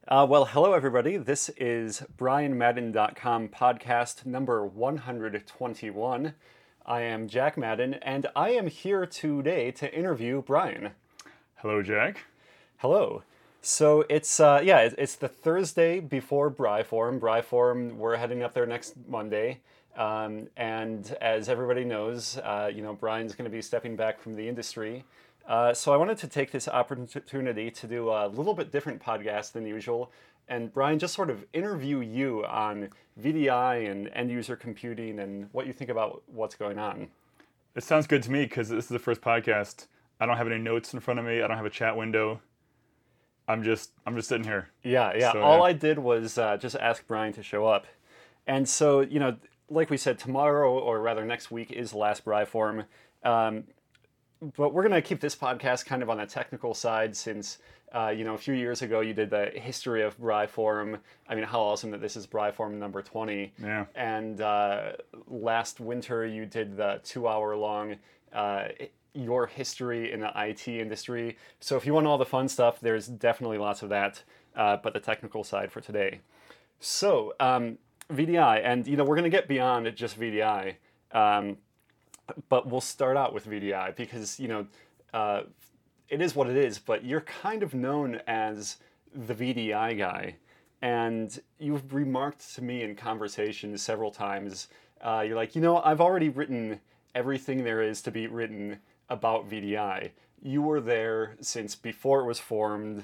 Well, hello everybody. This is BrianMadden.com podcast number 121. I am Jack Madden, and I am here today to interview Brian. Hello, Jack. Hello. So it's the Thursday before BriForum. BriForum, we're heading up there next Monday. And as everybody knows, Brian's going to be stepping back from the industry. So I wanted to take this opportunity to do a little bit different podcast than usual. And Brian, just sort of interview you on VDI and end user computing and what you think about what's going on. It sounds good to me because this is the first podcast. I don't have any notes in front of me. I don't have a chat window. I'm just sitting here. Yeah. All I did was just ask Brian to show up. And so, like we said, tomorrow, or rather next week, is the last BriForum. But we're going to keep this podcast kind of on the technical side since, a few years ago you did the history of BriForum. I mean, how awesome that this is BriForum number 20. Yeah. And last winter you did the 2-hour-long your history in the IT industry. So if you want all the fun stuff, there's definitely lots of that, but the technical side for today. So, VDI, and we're going to get beyond just VDI. But we'll start out with VDI because, it is what it is, but you're kind of known as the VDI guy. And you've remarked to me in conversations several times, you're like, I've already written everything there is to be written about VDI. You were there since before it was formed.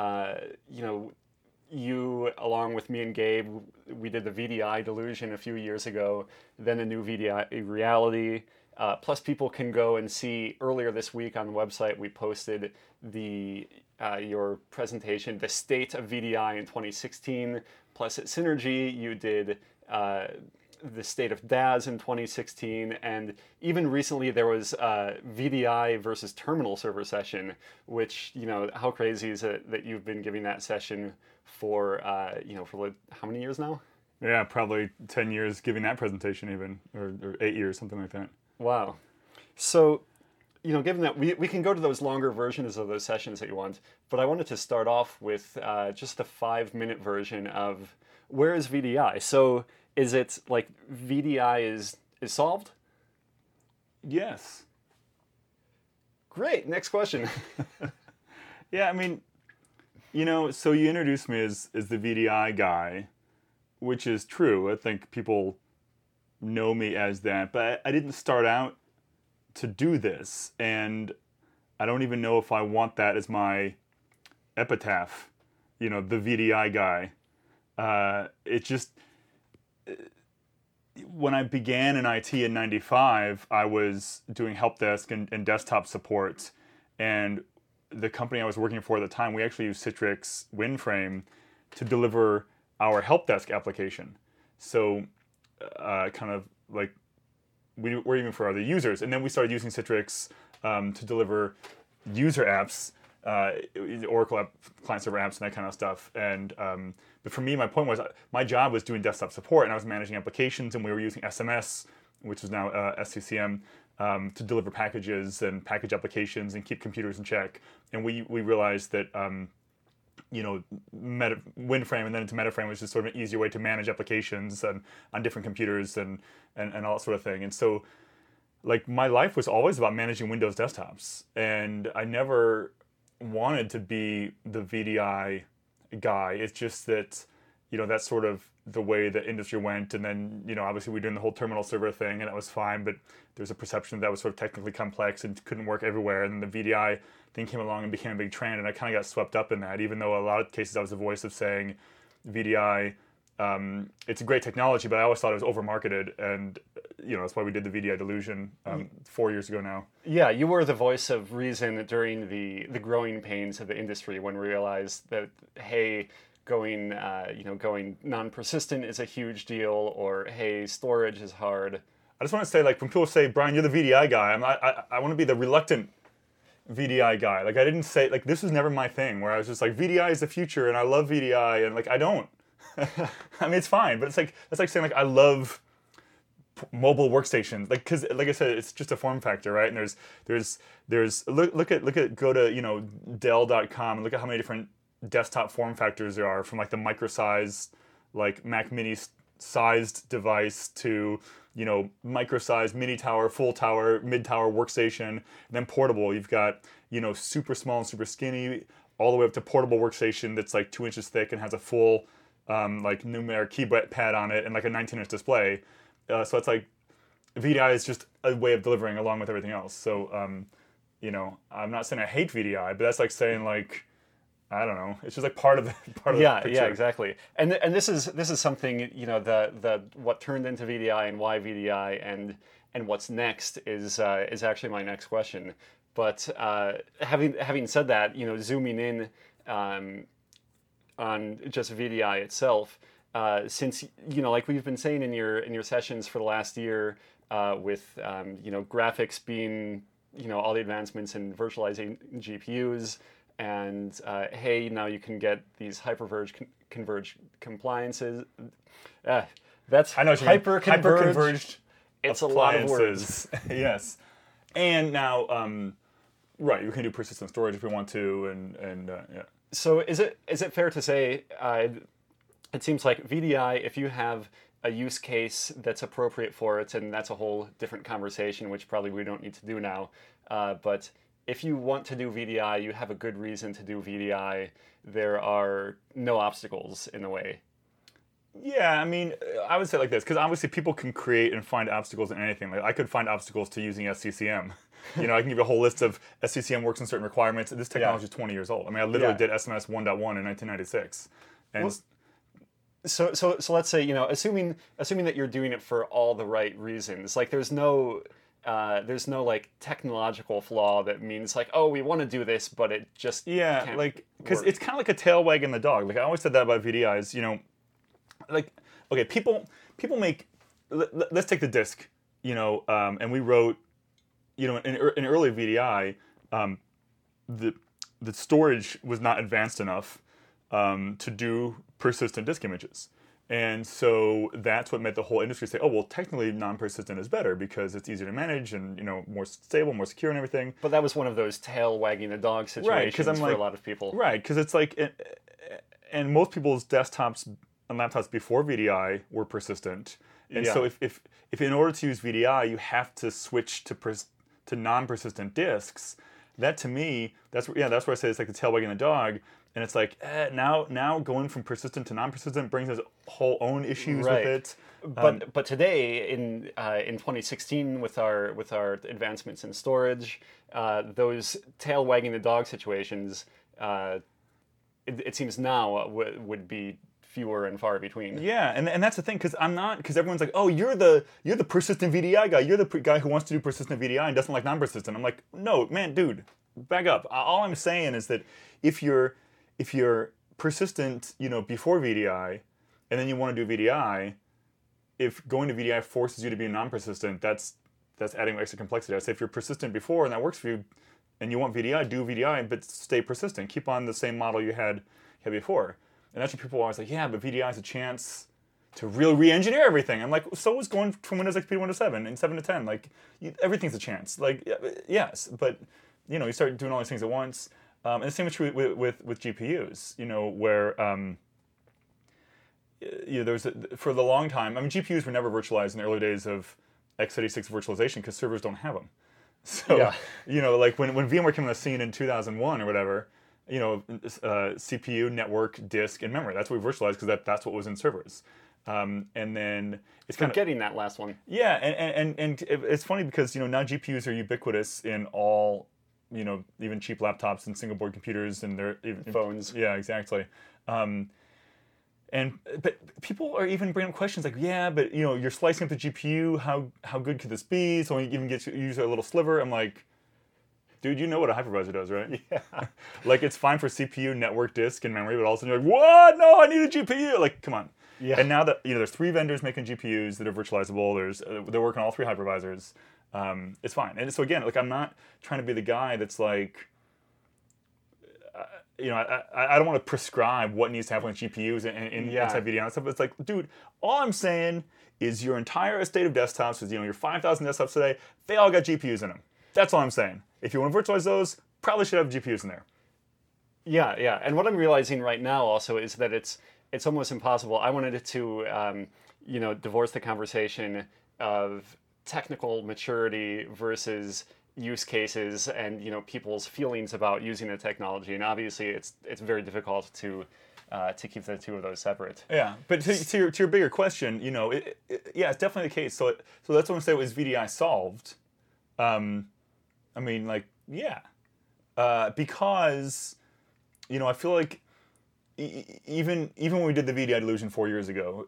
You, along with me and Gabe, we did the VDI Delusion a few years ago, then the new VDI Reality. Plus, people can go and see earlier this week on the website we posted your presentation, the state of VDI in 2016. Plus, at Synergy, you did the state of DAS in 2016, and even recently there was VDI versus terminal server session, which how crazy is it that you've been giving that session for for how many years now? Yeah, probably 10 years giving that presentation even, or 8 years, something like that. Wow. So, given that we can go to those longer versions of those sessions that you want, but I wanted to start off with just a 5-minute version of where is VDI? So is it like VDI is solved? Yes. Great. Next question. Yeah, I mean, so you introduced me as the VDI guy, which is true. I think people know me as that, but I didn't start out to do this, and I don't even know if I want that as my epitaph, the VDI guy. It just, when I began in IT in 95, I was doing help desk and desktop support, and the company I was working for at the time, we actually used Citrix WinFrame to deliver our help desk application. So kind of like we were even for other users, and then we started using Citrix to deliver user apps, Oracle client server apps, and that kind of stuff. And but for me, my point was my job was doing desktop support, and I was managing applications, and we were using SMS, which is now SCCM, to deliver packages and package applications and keep computers in check. And we realized that WinFrame and then into MetaFrame was just sort of an easier way to manage applications and on different computers and all that sort of thing. And so, like, my life was always about managing Windows desktops, and I never wanted to be the VDI guy. It's just that, that's sort of the way the industry went. And then, obviously we were doing the whole terminal server thing, and that was fine, but there's a perception that was sort of technically complex and couldn't work everywhere. And then the VDI thing came along and became a big trend, and I kind of got swept up in that, even though a lot of cases I was the voice of saying VDI, it's a great technology, but I always thought it was over-marketed, and that's why we did the VDI Delusion 4 years ago now. Yeah, you were the voice of reason during the growing pains of the industry when we realized that, hey, going non-persistent is a huge deal, or hey, storage is hard. I just want to say, like, when people say, Brian, you're the VDI guy, I want to be the reluctant VDI guy. Like, I didn't say, like, this was never my thing, where I was just like, VDI is the future, and I love VDI, and, like, I don't. I mean, it's fine, but it's like saying, like, I love mobile workstations, like, because, like I said, it's just a form factor, right? And there's look at go to Dell.com and look at how many different desktop form factors there are, from like the micro-sized, like Mac Mini sized device to, you know, micro-sized mini tower, full tower, mid tower workstation, and then portable. You've got, you know, super small and super skinny, all the way up to portable workstation that's like 2 inches thick and has a full like numeric keypad on it and like a 19-inch display. So it's like VDI is just a way of delivering along with everything else. So you know, I'm not saying I hate VDI, but that's like saying like, I don't know. It's just like part of the Yeah, picture. yeah, exactly. And this is something, you know, the what turned into VDI and why VDI and what's next is actually my next question. But having said that, you know, zooming in on just VDI itself, since, you know, like we've been saying in your sessions for the last year, with you know, graphics being, you know, all the advancements in virtualizing GPUs, and hey, now you can get these converged compliances. That's I know what you mean. hyper-converged. It's a lot of words. Yes. And now, right, you can do persistent storage if we want to, and yeah. So is it fair to say, it seems like VDI, if you have a use case that's appropriate for it, and that's a whole different conversation, which probably we don't need to do now, but if you want to do VDI, you have a good reason to do VDI, there are no obstacles in the way. Yeah, I mean, I would say like this, because obviously people can create and find obstacles in anything. Like I could find obstacles to using SCCM. You know, I can give you a whole list of SCCM works in certain requirements. This technology is 20 years old. I mean, I literally did SMS 1.1 in 1996. And well, so let's say, you know, assuming that you're doing it for all the right reasons, like there's no like technological flaw that means like, oh, we want to do this, but it just can't like, because work. it's kind of like a tail wagging the dog. Like I always said that about VDIs, you know, like, okay, people make, let's take the disk, you know, and we wrote, you know, in early VDI, the storage was not advanced enough to do persistent disk images. And so that's what made the whole industry say, oh, well, technically non-persistent is better because it's easier to manage and, you know, more stable, more secure and everything. But that was one of those tail wagging the dog situations for a lot of people. Right, because it's like, and most people's desktops and laptops before VDI were persistent. And so if in order to use VDI, you have to switch to non-persistent disks, that to me, that's where I say it's like the tail wagging the dog. And it's like, now going from persistent to non-persistent brings us whole own issues with it. But today, in 2016, with our advancements in storage, those tail wagging the dog situations, it seems now would be fewer and far between. Yeah, and that's the thing, because everyone's like, oh, you're the persistent VDI guy. You're the guy who wants to do persistent VDI and doesn't like non-persistent. I'm like, no, man, dude, back up. All I'm saying is that if you're persistent, you know, before VDI, and then you want to do VDI, if going to VDI forces you to be non-persistent, that's adding extra complexity. I say if you're persistent before and that works for you, and you want VDI, do VDI, but stay persistent. Keep on the same model you had before. And that's what people are always like, yeah, but VDI is a chance to really re-engineer everything. I'm like, so is going from Windows XP to Windows 7 and 7 to 10. Like, everything's a chance. Like, yes, but you know, you start doing all these things at once. And the same is true with GPUs, you know, where you know, for the long time, I mean, GPUs were never virtualized in the early days of x86 virtualization because servers don't have them. So, you know, like when VMware came on the scene in 2001 or whatever, you know, CPU, network, disk, and memory. That's what we virtualized because that's what was in servers. And then it's kind of getting that last one. Yeah, and it's funny because, you know, now GPUs are ubiquitous in all, you know, even cheap laptops and single board computers and their phones. Yeah, exactly. But people are even bringing up questions like, yeah, but you know, you're slicing up the GPU. How good could this be? So you even get to use a little sliver. I'm like, dude, you know what a hypervisor does, right? Yeah. Like it's fine for CPU, network, disk, and memory, but all of a sudden you're like, what? No, I need a GPU. Like, come on. Yeah. And now that, you know, there's 3 vendors making GPUs that are virtualizable. They're working on all 3 hypervisors. It's fine. And so again, like I'm not trying to be the guy that's like, you know, I don't want to prescribe what needs to happen with GPUs inside VDI and stuff. But it's like, dude, all I'm saying is your entire estate of desktops is, you know, your 5,000 desktops today, they all got GPUs in them. That's all I'm saying. If you want to virtualize those, probably should have GPUs in there. Yeah, yeah. And what I'm realizing right now also is that it's almost impossible. I wanted to divorce the conversation of technical maturity versus use cases and people's feelings about using the technology. And obviously, it's very difficult to keep the two of those separate. Yeah, but to your bigger question, yeah, it's definitely the case. So that's what I'm saying. Was VDI solved? I mean, like, yeah, because I feel like even when we did the VDI delusion 4 years ago,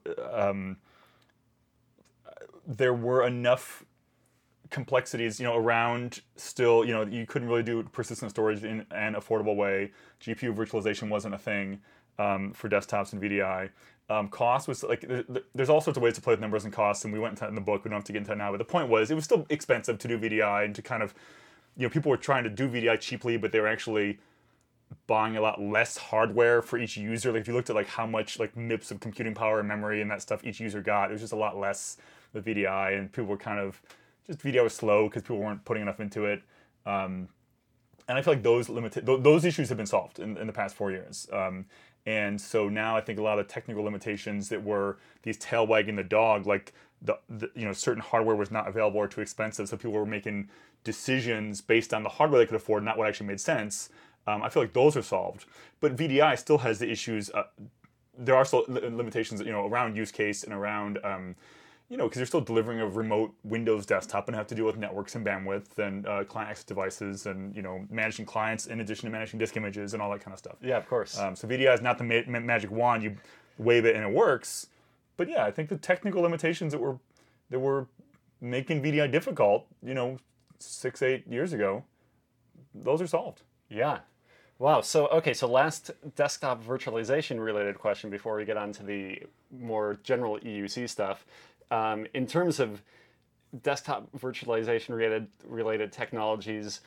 there were enough complexities, around still, you couldn't really do persistent storage in an affordable way. GPU virtualization wasn't a thing for desktops and VDI. Cost was like, there's all sorts of ways to play with numbers and costs, and we went into that in the book. We don't have to get into that now, but the point was, it was still expensive to do VDI and to kind of, people were trying to do VDI cheaply, but they were actually buying a lot less hardware for each user. Like if you looked at like how much like MIPS of computing power and memory and that stuff each user got, it was just a lot less with VDI, and people were kind of just VDI was slow because people weren't putting enough into it. And I feel like those issues have been solved in the past 4 years. And so now I think a lot of the technical limitations that were these tail wagging the dog, like the certain hardware was not available or too expensive, so people were making decisions based on the hardware they could afford, not what actually made sense. I feel like those are solved, but VDI still has the issues. There are still limitations, around use case and around, because you're still delivering a remote Windows desktop and have to deal with networks and bandwidth and client access devices and managing clients in addition to managing disk images and all that kind of stuff. Yeah, of course. So VDI is not the magic wand. You wave it and it works. But yeah, I think the technical limitations that were making VDI difficult, 6-8 years ago, those are solved. Yeah. Wow. So, okay. So last desktop virtualization related question before we get on to the more general EUC stuff. In terms of desktop virtualization related technologies,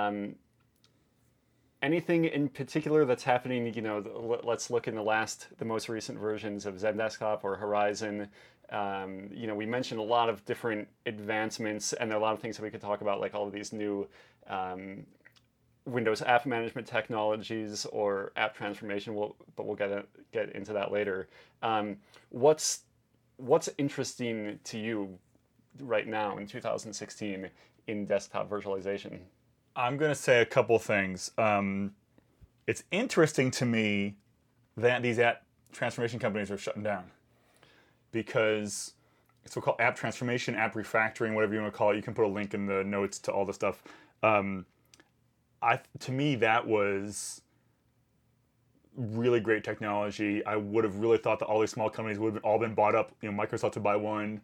anything in particular that's happening, let's look in the most recent versions of XenDesktop or Horizon. We mentioned a lot of different advancements, and there are a lot of things that we could talk about, like all of these new Windows app management technologies or app transformation. But we'll get into that later. What's interesting to you right now in 2016 in desktop virtualization? I'm going to say a couple things. It's interesting to me that these app transformation companies are shutting down, because it's what we call app transformation, app refactoring, whatever you want to call it. You can put a link in the notes to all the stuff. To me, that was really great technology. I would have really thought that all these small companies would have all been bought up. Microsoft would buy one,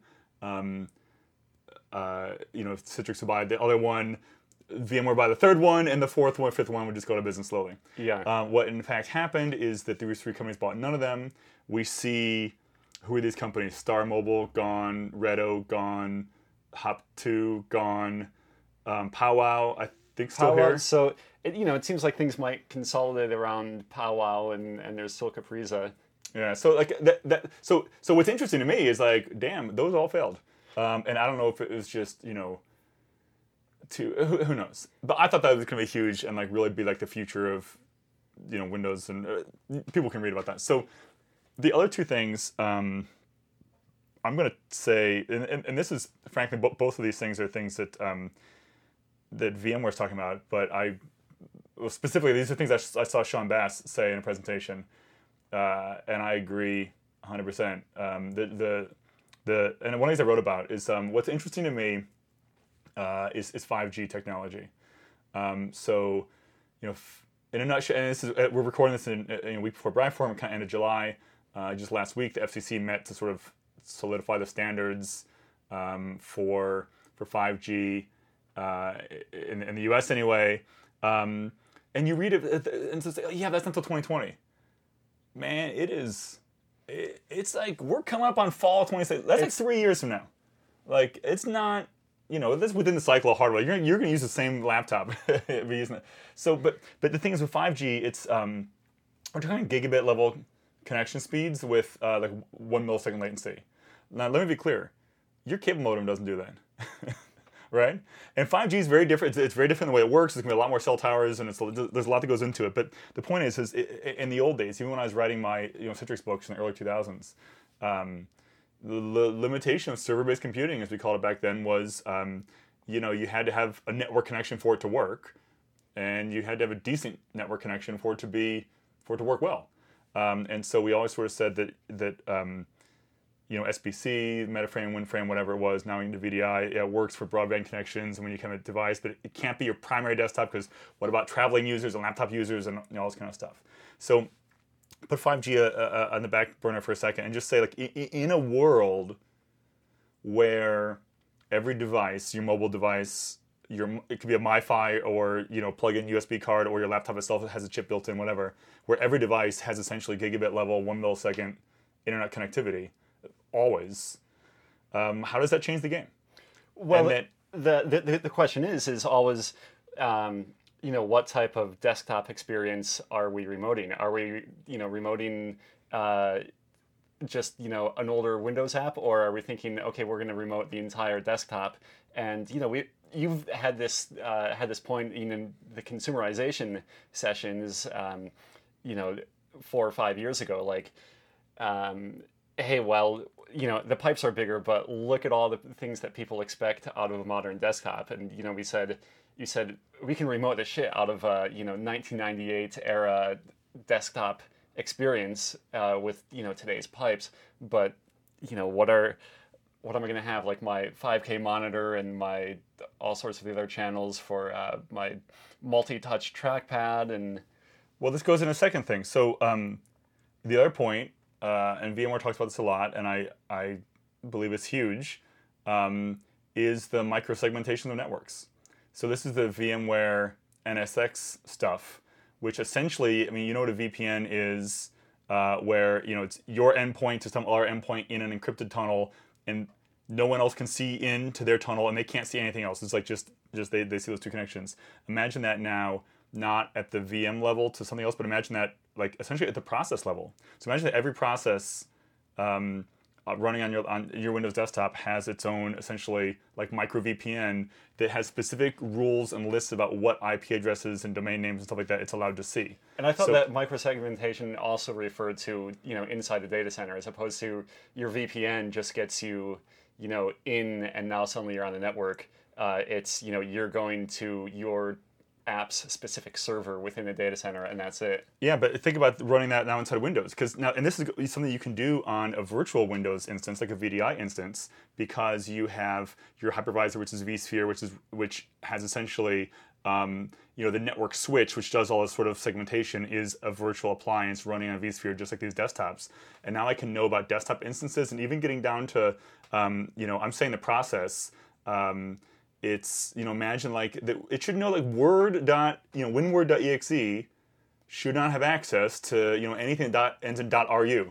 Citrix would buy the other one, VMware would buy the third one, and the fourth one, fifth one would just go to business slowly. Yeah. What in fact happened is that these three companies bought none of them. We see, who are these companies? Star Mobile gone, Redo gone, Hop2 gone, Powwow I think still here. So it seems like things might consolidate around Powwow, and there's still Capriza. Yeah. So like that. So what's interesting to me is like, damn, those all failed. And I don't know if it was just who knows. But I thought that was going to be huge and like really be like the future of Windows, and people can read about that. So the other two things I'm going to say, and this is frankly both of these things are things that that VMware is talking about, but specifically these are things I saw Sean Bass say in a presentation, and I agree 100%. And one of the things I wrote about is what's interesting to me is 5G technology. So in a nutshell, and this is we're recording this in a week before BriForum, kind of end of July. Just last week, the FCC met to sort of solidify the standards for 5G. In the U.S. anyway, and you read it and say, yeah, that's not until 2020. Man, it is. It's like we're coming up on fall 2016. That's like 3 years from now. Like it's not. That's within the cycle of hardware. You're going to use the same laptop. Be using it. So, but the thing is with 5G, it's we're talking gigabit level connection speeds with like 1 millisecond latency. Now, let me be clear. Your cable modem doesn't do that. right? And 5G is very different. It's very different the way it works. There's going to be a lot more cell towers, and there's a lot that goes into it. But the point is in the old days, even when I was writing my Citrix books in the early 2000s, the limitation of server-based computing, as we called it back then, was you had to have a network connection for it to work, and you had to have a decent network connection for it to work well. And so we always sort of said that SBC, Metaframe, WinFrame, whatever it was, now into VDI, it works for broadband connections and when you come to a device, but it can't be your primary desktop because what about traveling users and laptop users and all this kind of stuff. So put 5G on the back burner for a second and just say, like, in a world where every device, your mobile device, it could be a MiFi or plug-in USB card, or your laptop itself has a chip built in, whatever, where every device has essentially gigabit level, 1 millisecond internet connectivity, always. How does that change the game? Well, the question is always, what type of desktop experience are we remoting? Are we, remoting just, an older Windows app, or are we thinking, okay, we're going to remote the entire desktop? And, you've had this point in the consumerization sessions, 4 or 5 years ago, like, hey, well, the pipes are bigger, but look at all the things that people expect out of a modern desktop. And, you said we can remote the shit out of a, 1998 era desktop experience with, today's pipes. But, what am I going to have? Like my 5K monitor and my all sorts of the other channels for my multi-touch trackpad. And well, this goes in a second thing. So the other point, and VMware talks about this a lot, and I believe it's huge, is the microsegmentation of networks. So this is the VMware NSX stuff, which essentially, what a VPN is, where it's your endpoint to some other endpoint in an encrypted tunnel, and no one else can see into their tunnel, and they can't see anything else. It's like just they see those two connections. Imagine that now, not at the VM level to something else, but imagine that like essentially at the process level. So imagine that every process running on your Windows desktop has its own essentially like micro VPN that has specific rules and lists about what IP addresses and domain names and stuff like that it's allowed to see. And I thought that microsegmentation also referred to inside the data center, as opposed to your VPN just gets you in and now suddenly you're on the network. It's you're going to your app's specific server within the data center, and that's it. Yeah, but think about running that now inside Windows, because now, and this is something you can do on a virtual Windows instance, like a VDI instance, because you have your hypervisor, which is vSphere, which has essentially the network switch, which does all this sort of segmentation, is a virtual appliance running on vSphere, just like these desktops. And now I can know about desktop instances, and even getting down to, I'm saying the process. It's imagine like it should know like winword.exe should not have access to anything that ends in .ru,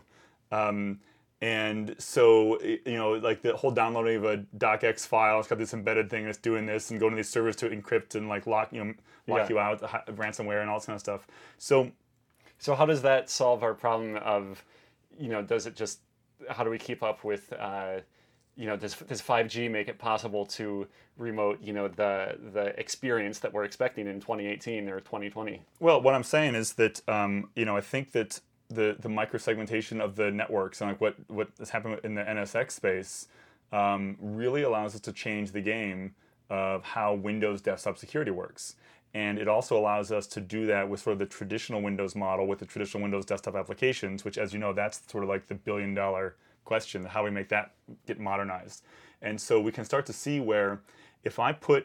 and so like the whole downloading of a docx file, it's got this embedded thing that's doing this, and going to these servers to encrypt and like lock you out, ransomware and all this kind of stuff. So how does that solve our problem of does it just, how do we keep up with does 5G make it possible to remote, the experience that we're expecting in 2018 or 2020? Well, what I'm saying is that, I think that the microsegmentation of the networks and like what has happened in the NSX space really allows us to change the game of how Windows desktop security works. And it also allows us to do that with sort of the traditional Windows model with the traditional Windows desktop applications, which, as you know, that's sort of like the billion-dollar question, how we make that get modernized. And so we can start to see where if I put,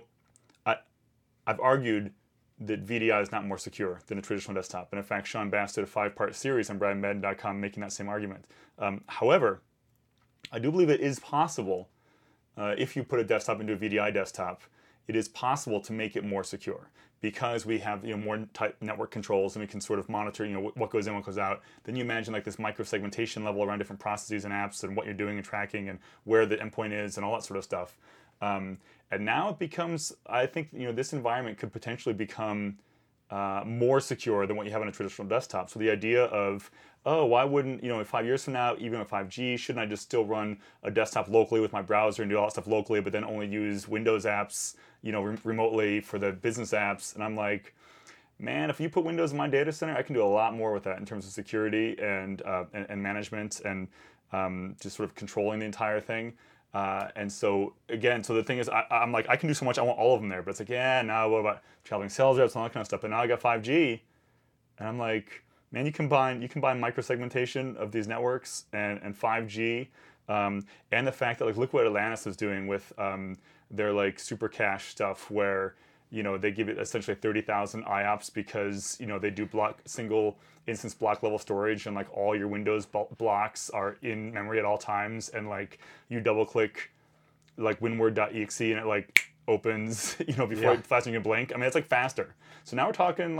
I've argued that VDI is not more secure than a traditional desktop. And in fact, Sean Bass did a 5-part series on BradMadden.com making that same argument. However, I do believe it is possible, if you put a desktop into a VDI desktop, it is possible to make it more secure, because we have more tight network controls, and we can sort of monitor what goes in, what goes out. Then you imagine like this micro-segmentation level around different processes and apps and what you're doing and tracking and where the endpoint is and all that sort of stuff. And now it becomes, I think this environment could potentially become more secure than what you have on a traditional desktop. So the idea of, oh, why wouldn't, in 5 years from now, even with 5G, shouldn't I just still run a desktop locally with my browser and do all that stuff locally, but then only use Windows apps, remotely for the business apps? And I'm like, man, if you put Windows in my data center, I can do a lot more with that in terms of security and management and just sort of controlling the entire thing. And so again, so the thing is, I'm like, I can do so much. I want all of them there, but it's like, yeah, now what about traveling sales reps and all that kind of stuff? But now I got 5G, and I'm like, man, you combine microsegmentation of these networks and 5G, and the fact that look what Atlantis is doing with their super cache stuff, where they give it essentially 30,000 IOPS because they do single instance block level storage, and all your Windows blocks are in memory at all times, and you double click winword.exe and it opens before faster than you can blink. I mean, it's faster. So now we're talking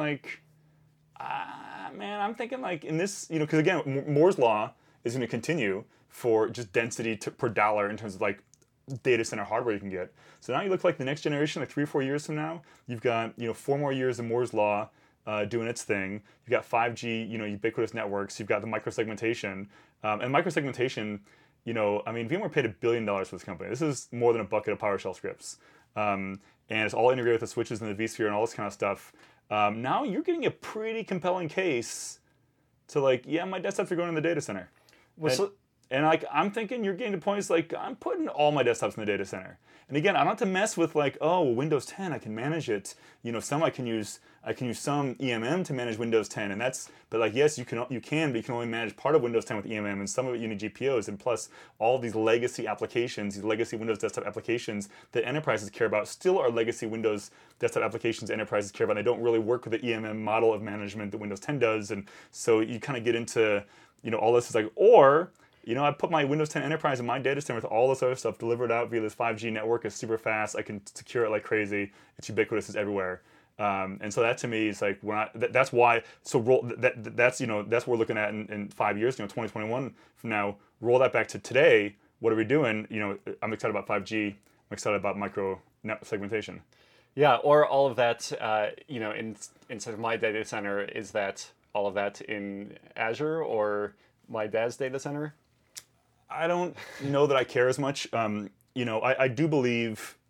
man, I'm thinking in this, because again, Moore's law is going to continue for just density per dollar in terms of data center hardware you can get. So now you look the next generation, 3 or 4 years from now, you've got 4 more years of Moore's law doing its thing. You've got 5G, ubiquitous networks. You've got the microsegmentation, and microsegmentation. I mean, VMware paid $1 billion for this company. This is more than a bucket of PowerShell scripts, and it's all integrated with the switches and the vSphere and all this kind of stuff. Now you're getting a pretty compelling case to yeah, my desktops are going in the data center. Well, and I'm thinking you're getting to points I'm putting all my desktops in the data center. And again, I don't have to mess with oh, Windows 10, I can manage it. Some I can use some EMM to manage Windows 10, and but yes, you can, but you can only manage part of Windows 10 with EMM, and some of it you need GPOs, and plus all these legacy applications, these legacy Windows desktop applications that enterprises care about still are legacy Windows desktop applications enterprises care about. They don't really work with the EMM model of management that Windows 10 does, and so you kind of get into, all this is or I put my Windows 10 Enterprise in my data center with all this other stuff delivered out via this 5G network. It's super fast. I can secure it like crazy. It's ubiquitous. It's everywhere. And so that to me is that's why. So that's what we're looking at in 5 years. 2021 from now. Roll that back to today. What are we doing? I'm excited about 5G. I'm excited about micro segmentation. Yeah, or all of that. Instead of my data center, is that all of that in Azure or my dad's data center? I don't know that I care as much. I do believe.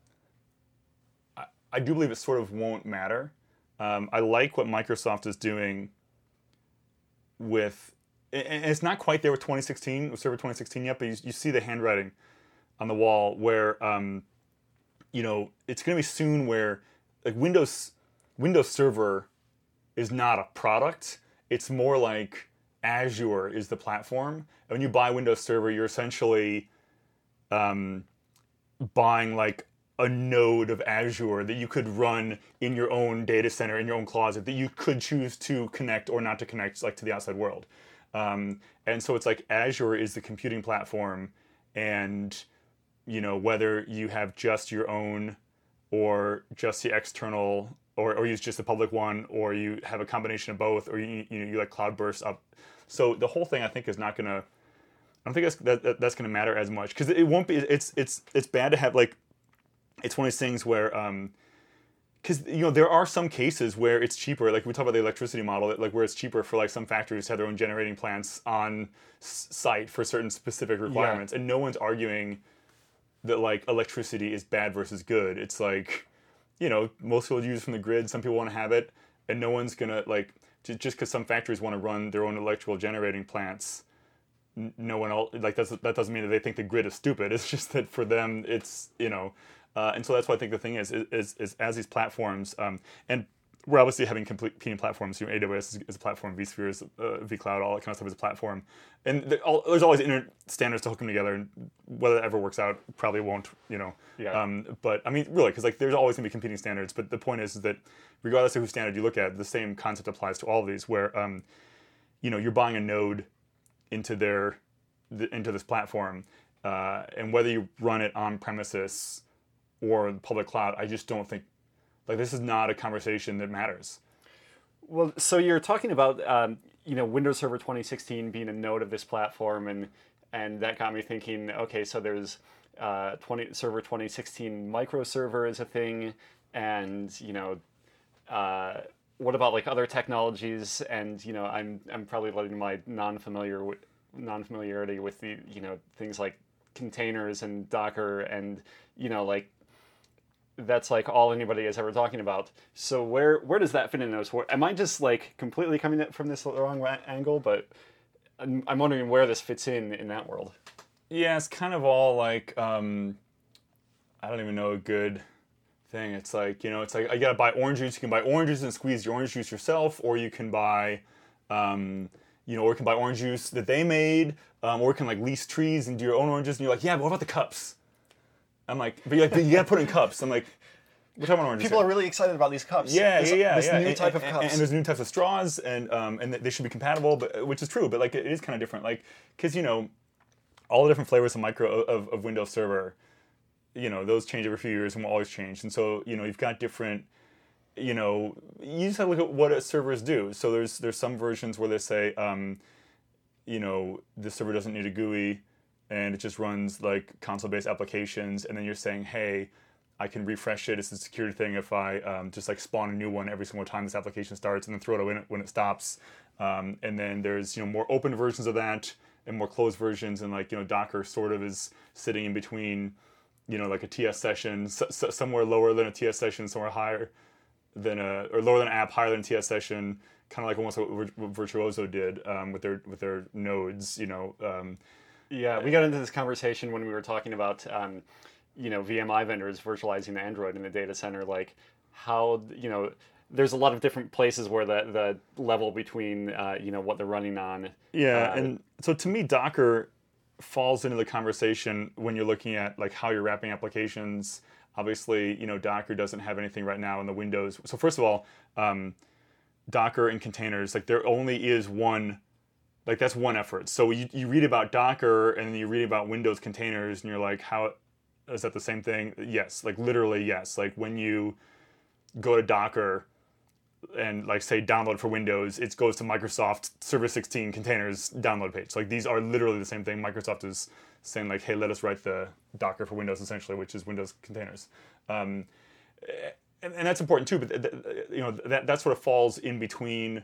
I do believe it sort of won't matter. I like what Microsoft is doing with, and it's not quite there with 2016, with Server 2016 yet, but you see the handwriting on the wall where, it's going to be soon where Windows Server is not a product. It's more like Azure is the platform. And when you buy Windows Server, you're essentially buying a node of Azure that you could run in your own data center, in your own closet, that you could choose to connect or not to connect to the outside world. And so it's Azure is the computing platform, and whether you have just your own or just the external, or use just the public one, or you have a combination of both, or you let cloud bursts up. So the whole thing, I think, is not going to. I don't think that's going to matter as much, because it won't be. It's bad to have It's one of these things where, because there are some cases where it's cheaper. We talk about the electricity model, where it's cheaper for some factories to have their own generating plants on site for certain specific requirements, and no one's arguing that electricity is bad versus good. It's most people use it from the grid. Some people want to have it, and no one's gonna just because some factories want to run their own electrical generating plants. No one else that doesn't mean that they think the grid is stupid. It's just that for them, it's and so that's why I think the thing is as these platforms, and we're obviously having competing platforms. AWS is a platform, vSphere is vCloud, all that kind of stuff is a platform, and there's always internet standards to hook them together. And whether that ever works out, probably won't. But I mean, really, because there's always going to be competing standards. But the point is that regardless of whose standard you look at, the same concept applies to all of these. Where you're buying a node into this platform, and whether you run it on premises or the public cloud, I just don't think this is not a conversation that matters. Well, so you're talking about Windows Server 2016 being a node of this platform, and that got me thinking. Okay, so there's Server 2016 microserver is a thing, and what about like other technologies? And I'm probably letting my non-familiarity with the things like containers and Docker and like that's like all anybody is ever talking about. So where does that fit in those? Am I just like completely coming at from this wrong angle? But I'm wondering where this fits in that world. Yeah, it's kind of all like I don't even know a good thing. It's like it's like you gotta buy orange juice. You can buy oranges and squeeze your orange juice yourself, or you can buy or you can buy orange juice that they made, or you can like lease trees and do your own oranges. And you're like, yeah, but what about the cups? I'm like, but you gotta put in cups. I'm like, we're talking about oranges. People are really excited about these cups. This new type of cups. And there's new types of straws, and they should be compatible, which is true. But like, it is kind of different. Like, because all the different flavors of Windows Server, those change every few years and will always change. And so you've got different. You just have to look at what servers do. So there's some versions where they say, this server doesn't need a GUI. And it just runs like console-based applications, and then you're saying, hey, I can refresh it. It's a security thing if I just like spawn a new one every single time this application starts, and then throw it away when it stops. And then there's more open versions of that and more closed versions, and like Docker sort of is sitting in between, like a TS session, somewhere lower than a TS session, somewhere higher than or lower than an app, higher than a TS session, kind of like almost what Virtuoso did with their nodes, Yeah, we got into this conversation when we were talking about, VMI vendors virtualizing Android in the data center, like how, there's a lot of different places where the level between, what they're running on. Yeah, and so to me, Docker falls into the conversation when you're looking at like how you're wrapping applications. Obviously, Docker doesn't have anything right now in the Windows. So first of all, Docker and containers, like there only is one. Like that's one effort. So you read about Docker and then you read about Windows containers and you're like, how is that the same thing? Yes, like literally yes. Like when you go to Docker and like say download for Windows, it goes to Microsoft Server 16 containers download page. Like these are literally the same thing. Microsoft is saying like, hey, let us write the Docker for Windows essentially, which is Windows containers. And that's important too. But that sort of falls in between.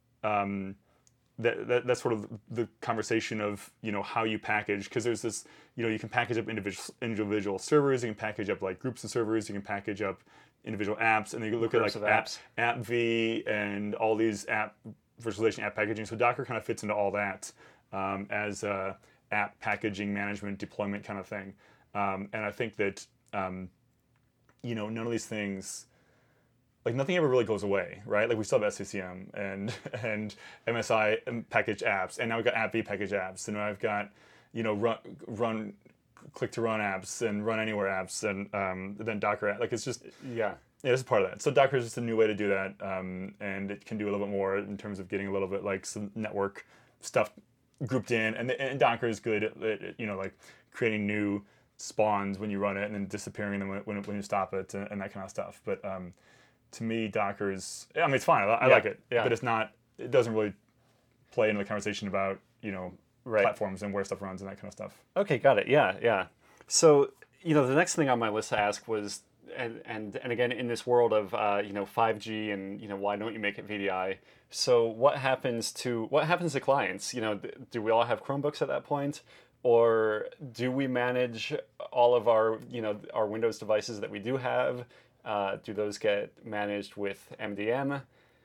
That's sort of the conversation of how you package, because there's this you can package up individual servers, you can package up like groups of servers, you can package up individual apps, and then you look at like AppV and all these app virtualization, app packaging. So Docker kind of fits into all that as a app packaging management deployment kind of thing, and I think that none of these things. Like nothing ever really goes away, right? Like we still have SCCM and MSI packaged apps, and now we've got AppV packaged apps, and now I've got run click to run apps and run anywhere apps, and then Docker like it's just this is part of that. So Docker is just a new way to do that, and it can do a little bit more in terms of getting a little bit like some network stuff grouped in, and Docker is good at like creating new spawns when you run it and then disappearing them when you stop it and that kind of stuff, but. To me, Docker is, it's fine. I like it, but it doesn't really play into the conversation about, platforms and where stuff runs and that kind of stuff. Okay, got it. Yeah. So, the next thing on my list to ask was, and again, in this world of, 5G and, why don't you make it VDI? So what happens to clients? Do we all have Chromebooks at that point? Or do we manage all of our, our Windows devices that we do have? Do those get managed with MDM?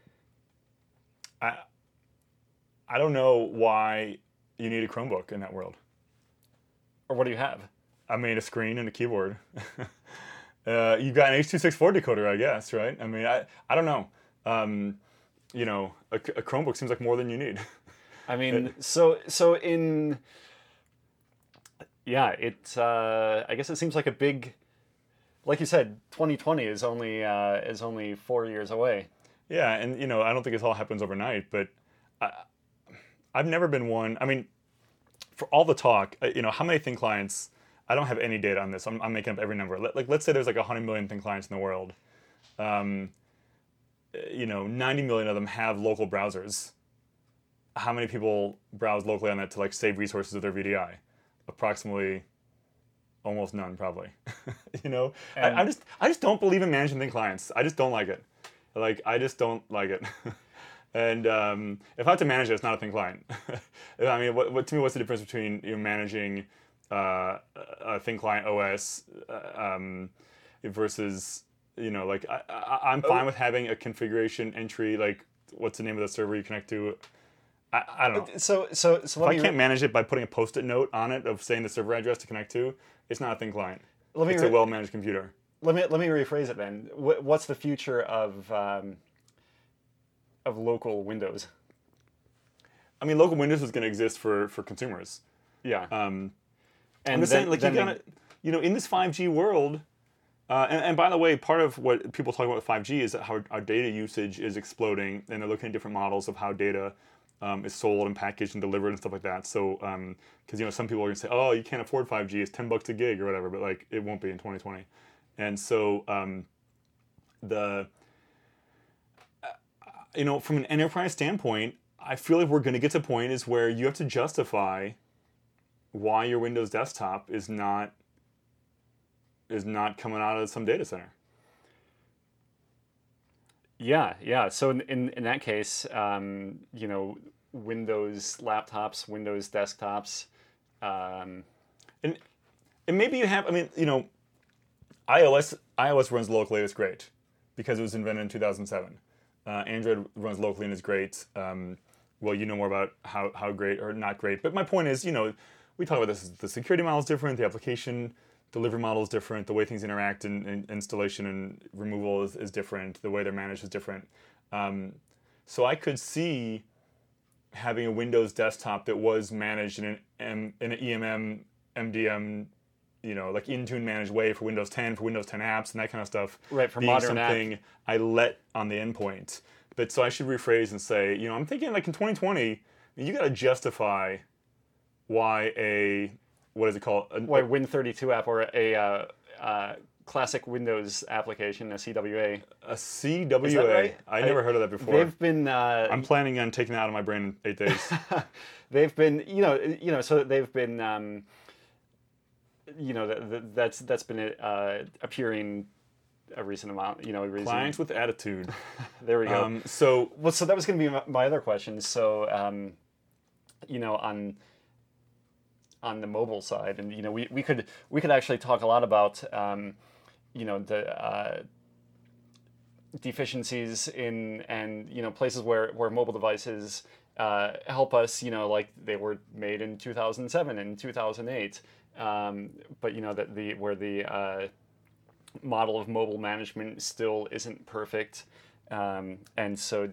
I don't know why you need a Chromebook in that world. Or what do you have? I mean, a screen and a keyboard. You've got an H.264 decoder, I guess, right? I mean, I don't know. A Chromebook seems like more than you need. I mean, I guess it seems like a big. Like you said, 2020 is only 4 years away. Yeah, and I don't think it all happens overnight, but I've never been one. I mean, for all the talk, how many thin clients? I don't have any data on this. I'm making up every number. Let's say there's like 100 million thin clients in the world. 90 million of them have local browsers. How many people browse locally on that to like save resources of their VDI? Approximately. Almost none, probably. I just don't believe in managing thin clients. I just don't like it. Like, I just don't like it. And if I have to manage it, it's not a thin client. I mean, what to me, what's the difference between managing a thin client OS versus like I'm fine with having a configuration entry, like what's the name of the server you connect to. I don't know. So If I can't manage it by putting a post-it note on it of saying the server address to connect to, it's not a thin client. It's a well-managed computer. Let me rephrase it then. What's the future of local Windows? I mean, local Windows is going to exist for consumers. Yeah. And I'm just saying, like, you gotta, in this 5G world, and by the way, part of what people talk about with 5G is that how our data usage is exploding, and they're looking at different models of how data is sold and packaged and delivered and stuff like that. So, because some people are gonna say, "Oh, you can't afford 5G; it's $10 a gig or whatever," but like it won't be in 2020. And so, from an enterprise standpoint, I feel like we're going to get to a point is where you have to justify why your Windows desktop is not coming out of some data center. Yeah. So in that case, Windows laptops, Windows desktops, and maybe you have. I mean, iOS runs locally. It's great because it was invented in 2007. Android runs locally and is great. Well, you know more about how great or not great. But my point is, we talk about this. The security model is different. The application delivery model is different. The way things interact and installation and removal is different. The way they're managed is different. So I could see having a Windows desktop that was managed in an EMM, MDM, like Intune managed way for Windows 10, for Windows 10 apps and that kind of stuff. Right, for being modern something I let on the endpoint. But so I should rephrase and say, I'm thinking like in 2020, you got to justify why what is it called? Why Win32 app or a classic Windows application, a CWA. A CWA. Is that right? I never heard of that before. They've been. I'm planning on taking that out of my brain in 8 days. They've been, so they've been, that's been appearing a recent amount, Clients with attitude. There we go. So that was going to be my other question. So, on the mobile side, and we could actually talk a lot about the deficiencies in and places where mobile devices help us, like they were made in 2007 and 2008, but that where the model of mobile management still isn't perfect, and so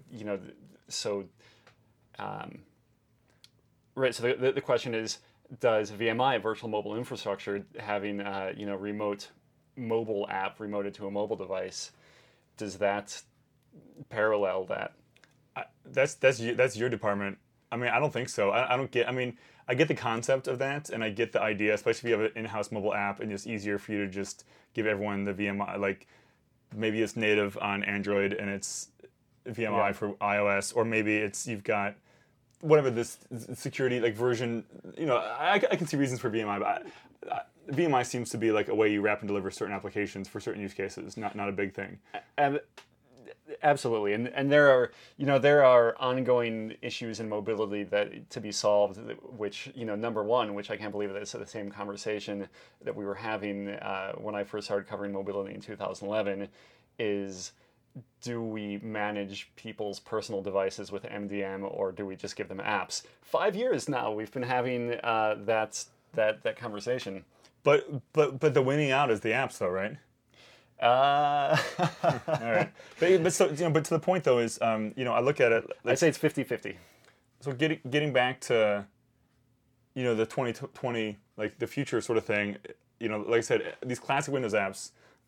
right. So the question is, does VMI, virtual mobile infrastructure, having remote mobile app remoted to a mobile device, does that parallel that? That's your department. I mean, I don't think so. I don't get. I mean, I get the concept of that, and I get the idea, especially if you have an in-house mobile app, and it's easier for you to just give everyone the VMI. Like, maybe it's native on Android and it's VMI for iOS, or maybe you've got whatever this security like version. I can see reasons for VMI, but VMI seems to be like a way you wrap and deliver certain applications for certain use cases. Not a big thing. Absolutely, and there are ongoing issues in mobility that to be solved. Which number one, which I can't believe that it's the same conversation that we were having when I first started covering mobility in 2011, is do we manage people's personal devices with MDM or do we just give them apps? 5 years now we've been having that conversation. But the winning out is the apps, though, right? All right, but to the point though is I look at it. I'd say it's 50-50. So getting back to the 2020 like the future sort of thing. Like I said, these classic Windows apps.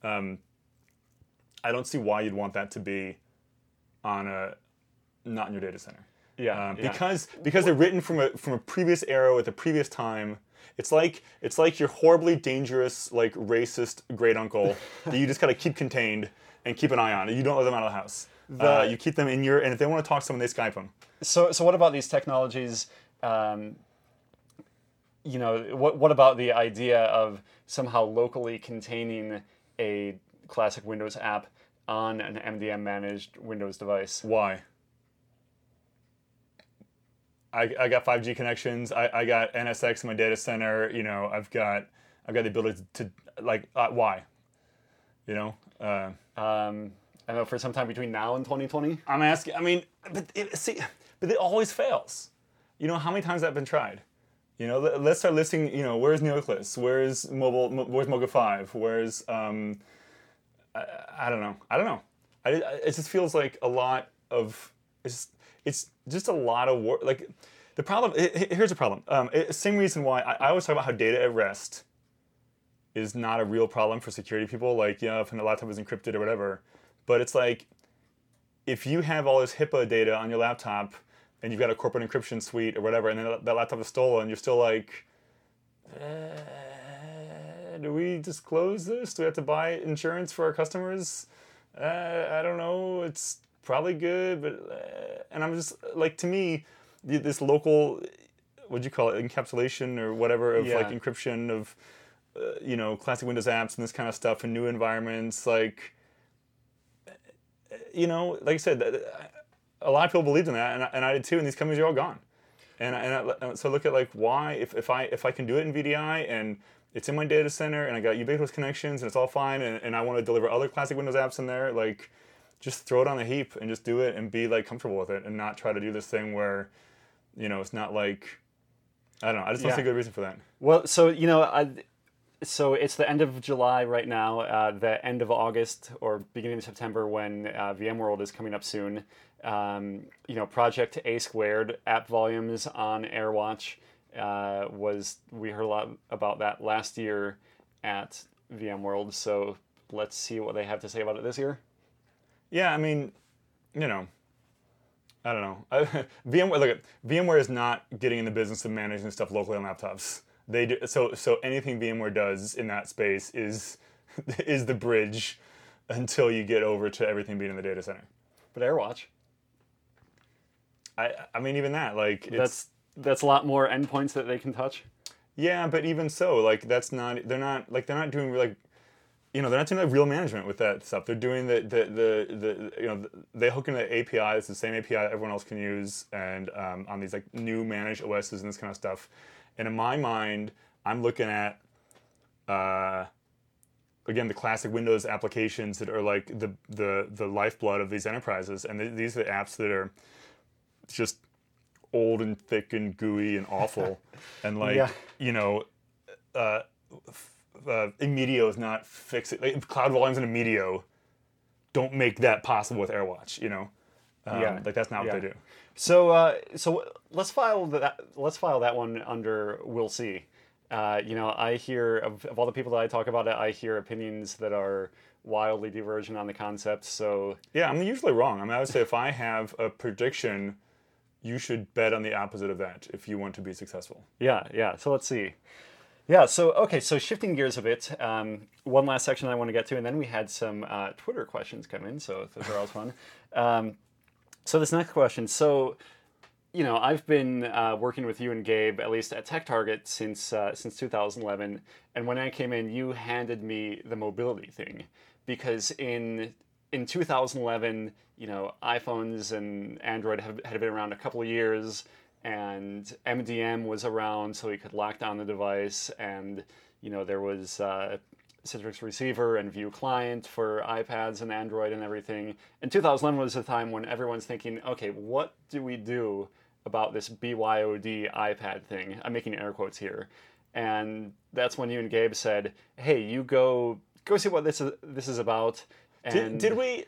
I don't see why you'd want that to be not in your data center. Because they're written from a previous era with a previous time. It's like your horribly dangerous, like racist great uncle that you just gotta keep contained and keep an eye on. You don't let them out of the house. You keep them in and if they want to talk to someone, they Skype them. So what about these technologies? What about the idea of somehow locally containing a classic Windows app on an MDM managed Windows device. Why? I got 5G connections. I got NSX in my data center. You know, I've got the ability to why? You know. I know for some time between now and 2020. I'm asking. I mean, but it always fails. You know, how many times has that been tried? You know, let's start listing. You know, where's Neoclis? Where's Where's Mocha 5? Where's I don't know. It just feels like a lot of it's just a lot of work. Like the problem. Here's the problem. Same reason why I always talk about how data at rest is not a real problem for security people. Like, you know, if a laptop is encrypted or whatever. But it's like, if you have all this HIPAA data on your laptop and you've got a corporate encryption suite or whatever, and then that laptop is stolen, you're still like, do we disclose this? Do we have to buy insurance for our customers? I don't know. It's probably good, but and I'm just like, to me, this local, what'd you call it, encapsulation or whatever of like encryption of, you know, classic Windows apps and this kind of stuff in new environments, like. You know, like I said, a lot of people believed in that, and I did too. And these companies are all gone. So look at like why if I can do it in VDI and it's in my data center and I got ubiquitous connections and it's all fine and I want to deliver other classic Windows apps in there, like just throw it on the heap and just do it and be like comfortable with it and not try to do this thing where, you know, it's not like, I don't know. I just don't see a good reason for that. Well, so you know, so it's the end of July right now, the end of August or beginning of September when VMworld is coming up soon. You know, Project A Squared app volumes on AirWatch we heard a lot about that last year at VMworld. So let's see what they have to say about it this year. Yeah, I mean, you know, I don't know. VMware is not getting in the business of managing stuff locally on laptops. They do, so anything VMware does in that space is the bridge until you get over to everything being in the data center. But AirWatch, I mean, even that, like, that's a lot more endpoints that they can touch. Yeah, but even so, like, they're not doing like, you know, they're not doing like real management with that stuff. They're doing the you know, they hook into the API. It's the same API that everyone else can use, and on these like new managed OSs and this kind of stuff. And in my mind, I'm looking at, again, the classic Windows applications that are like the lifeblood of these enterprises. And these are the apps that are just old and thick and gooey and awful. And like, you know, Immediate is not fixing, like, Cloud Volumes in Immediate don't make that possible with AirWatch, you know? Like that's not what they do. So let's file that one under we'll see. You know, I hear of all the people that I talk about it, I hear opinions that are wildly divergent on the concept. So yeah, I'm usually wrong. I mean, I would say if I have a prediction, you should bet on the opposite of that if you want to be successful. Yeah. So let's see. Yeah. So okay. So shifting gears a bit. One last section I want to get to, and then we had some Twitter questions come in. So those are all fun. So this next question. So, you know, I've been working with you and Gabe, at least at TechTarget, since 2011. And when I came in, you handed me the mobility thing, because in 2011, you know, iPhones and Android had been around a couple of years, and MDM was around, so we could lock down the device, and you know, there was Citrix Receiver and View Client for iPads and Android and everything. And 2011 was the time when everyone's thinking, okay, what do we do about this BYOD iPad thing? I'm making air quotes here. And that's when you and Gabe said, hey, you go see what this is about. And did we?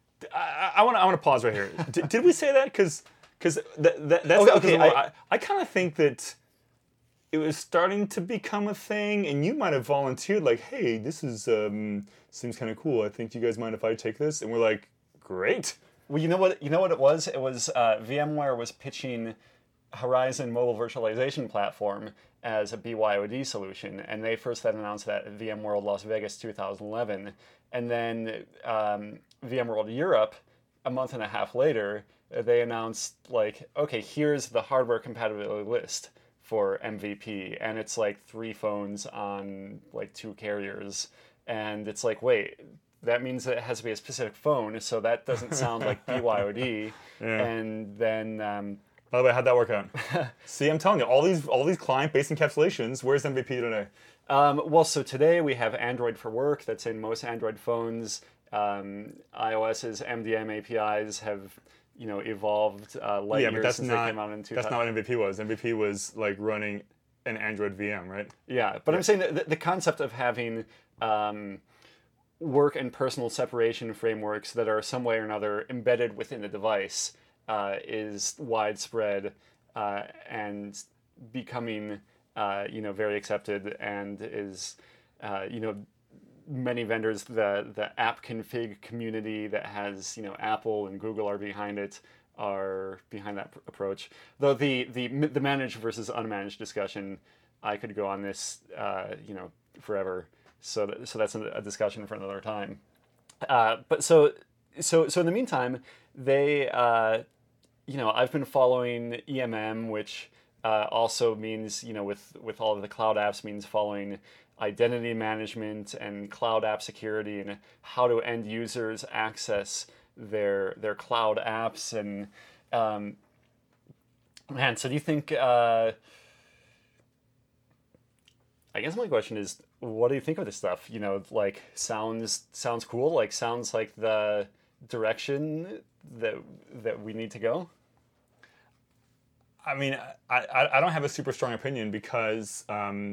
I want to pause right here. Did we say that? Because that's okay. I kind of think that it was starting to become a thing, and you might have volunteered, like, hey, this is seems kind of cool. I think, do you guys mind if I take this? And we're like, great. Well, you know what it was? It was VMware was pitching Horizon Mobile Virtualization Platform as a BYOD solution, and they first had announced that at VMworld Las Vegas 2011, and then VMworld Europe, a month and a half later, they announced, like, okay, here's the hardware compatibility list for MVP, and it's like 3 phones on like 2 carriers, and it's like, wait, that means that it has to be a specific phone, so that doesn't sound like BYOD. Yeah. And then By the way, how'd that work out? See, I'm telling you, all these client-based encapsulations. Where's MVP today? well, so today we have Android for Work. That's in most Android phones. iOS's MDM APIs have evolved light Yeah, but years that's since not they came out in that's not what MVP was. MVP was like running an Android VM, right? Yeah, but I'm saying that the concept of having work and personal separation frameworks that are some way or another embedded within the device is widespread and becoming very accepted, and is many vendors, the app config community that has Apple and Google are behind it, are behind that approach. Though the managed versus unmanaged discussion, I could go on this forever. So that's a discussion for another time. But so in the meantime, they I've been following EMM, which also means with all of the cloud apps, means following identity management and cloud app security, and how do end users access their cloud apps. And so do you think I guess my question is, what do you think of this stuff? Like sounds cool, like sounds like the direction that we need to go. I mean, I don't have a super strong opinion because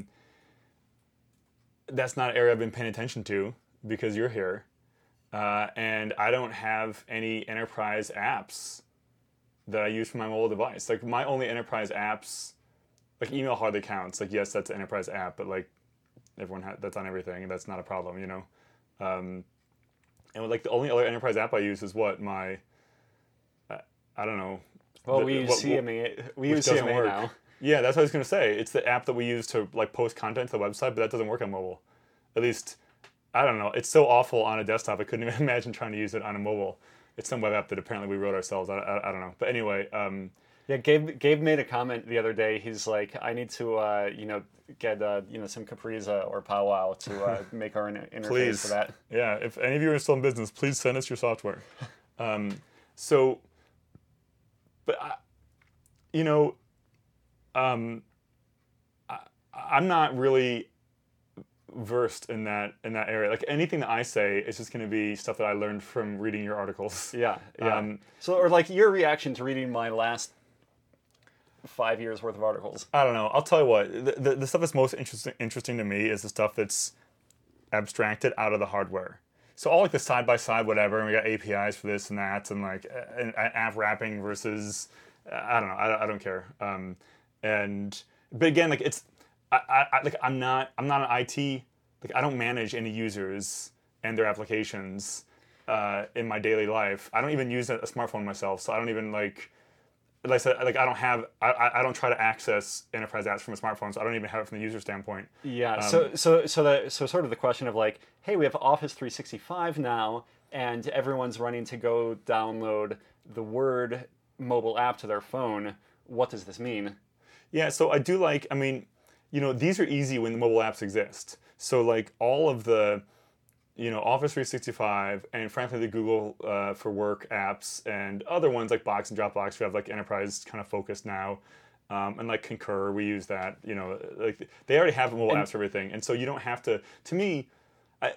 that's not an area I've been paying attention to because you're here. And I don't have any enterprise apps that I use for my mobile device. Like my only enterprise apps, like email hardly counts. Like yes, that's an enterprise app, but like everyone that's on everything, and that's not a problem, And like the only other enterprise app I use is what I don't know. Well, we use CMA. We use CMA now. Yeah, that's what I was gonna say. It's the app that we use to like post content to the website, but that doesn't work on mobile. At least, I don't know. It's so awful on a desktop. I couldn't even imagine trying to use it on a mobile. It's some web app that apparently we wrote ourselves. I don't know. But anyway. Yeah, Gabe made a comment the other day. He's like, I need to get some Capriza or Powwow to make our interface Please. for that. Yeah, if any of you are still in business, please send us your software. I'm not really versed in that area. Like anything that I say is just going to be stuff that I learned from reading your articles. Yeah. Or like your reaction to reading my last 5 years worth of articles. I don't know. I'll tell you what. The stuff that's most interesting to me is the stuff that's abstracted out of the hardware. So all like the side by side whatever, and we got APIs for this and that, and like an app wrapping versus I don't know. I don't care. But again, like it's I'm not an IT. Like I don't manage any users and their applications in my daily life. I don't even use a smartphone myself, so I don't even like I said, like I don't try to access enterprise apps from a smartphone, so I don't even have it from the user standpoint. Yeah. So sort of the question of like, hey, we have Office 365 now, and everyone's running to go download the Word mobile app to their phone. What does this mean? Yeah. So I do like. I mean, these are easy when the mobile apps exist. So like all of the Office 365 and frankly the Google for Work apps and other ones like Box and Dropbox who have like enterprise kind of focus now, and like Concur, we use that. Like they already have mobile apps for everything, and so you don't have to. To me, I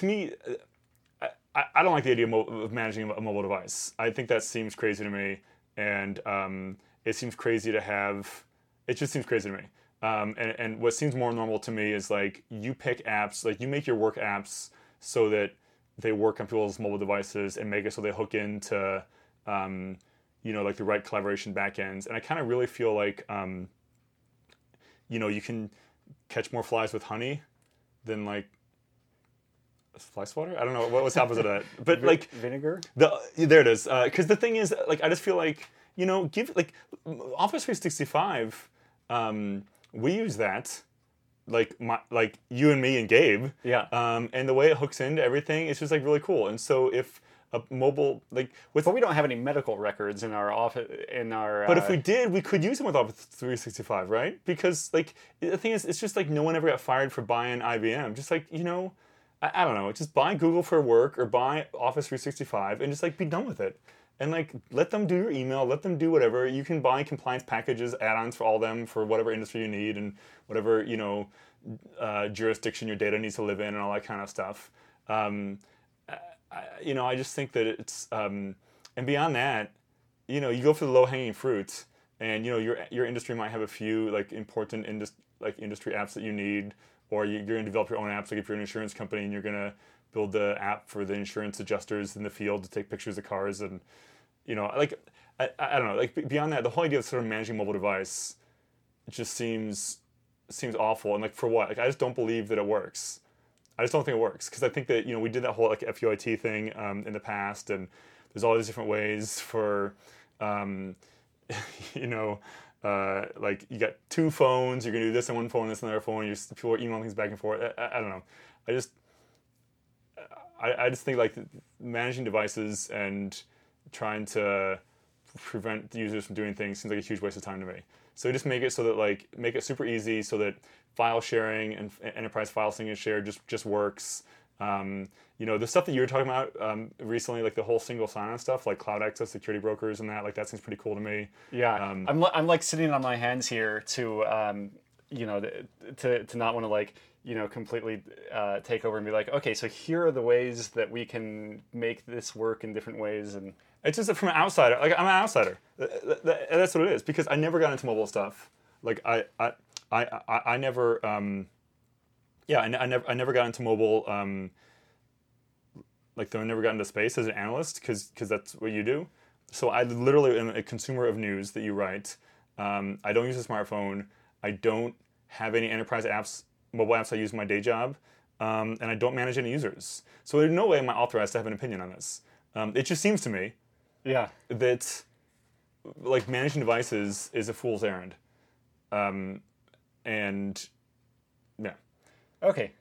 don't like the idea of managing a mobile device. I think that seems crazy to me, and it seems crazy to have. It just seems crazy to me. And what seems more normal to me is like you pick apps, like you make your work apps so that they work on people's mobile devices and make it so they hook into, like the right collaboration backends. And I kind of really feel like, you can catch more flies with honey than like fly swatter. I don't know what's the opposite of that, but like vinegar. There it is. Because the thing is, like, I just feel like give like Office 365. We use that. Like you and me and Gabe, yeah. And the way it hooks into everything, it's just like really cool. And so if a mobile but we don't have any medical records in our office But if we did, we could use them with Office 365, right? Because like the thing is, it's just like no one ever got fired for buying IBM. Just like I don't know, just buy Google for work or buy Office 365 and just like be done with it. And like let them do your email, let them do whatever. You can buy compliance packages, add-ons for all them for whatever industry you need and whatever, jurisdiction your data needs to live in and all that kind of stuff. I just think that it's and beyond that, you go for the low-hanging fruit, and your industry might have a few like important industry apps that you need, or you're going to develop your own apps. Like if you're an insurance company and you're going to build the app for the insurance adjusters in the field to take pictures of cars, and I don't know, like beyond that, the whole idea of sort of managing mobile device just seems awful. And like for what? Like I just don't believe that it works. I just don't think it works, because I think that we did that whole like FUIT thing in the past, and there's all these different ways for like you got two phones, you're gonna do this on one phone, this on the other phone, people are emailing things back and forth. I don't know. I just think like managing devices and trying to prevent the users from doing things seems like a huge waste of time to me. So just make it so that make it super easy so that file sharing and enterprise file sync and share just works. The stuff that you were talking about recently, like the whole single sign-on stuff, like cloud access security brokers and that seems pretty cool to me. Yeah, I'm like sitting on my hands here to to not want to completely take over and be like, okay, so here are the ways that we can make this work in different ways. And it's just that from an outsider, like I'm an outsider. That's what it is, because I never got into mobile stuff. Like I never, I never got into mobile. I never got into space as an analyst because that's what you do. So I literally am a consumer of news that you write. I don't use a smartphone. I don't have any enterprise apps, mobile apps I use in my day job, and I don't manage any users. So there's no way am I authorized to have an opinion on this. It just seems to me that like managing devices is a fool's errand. And yeah. Okay.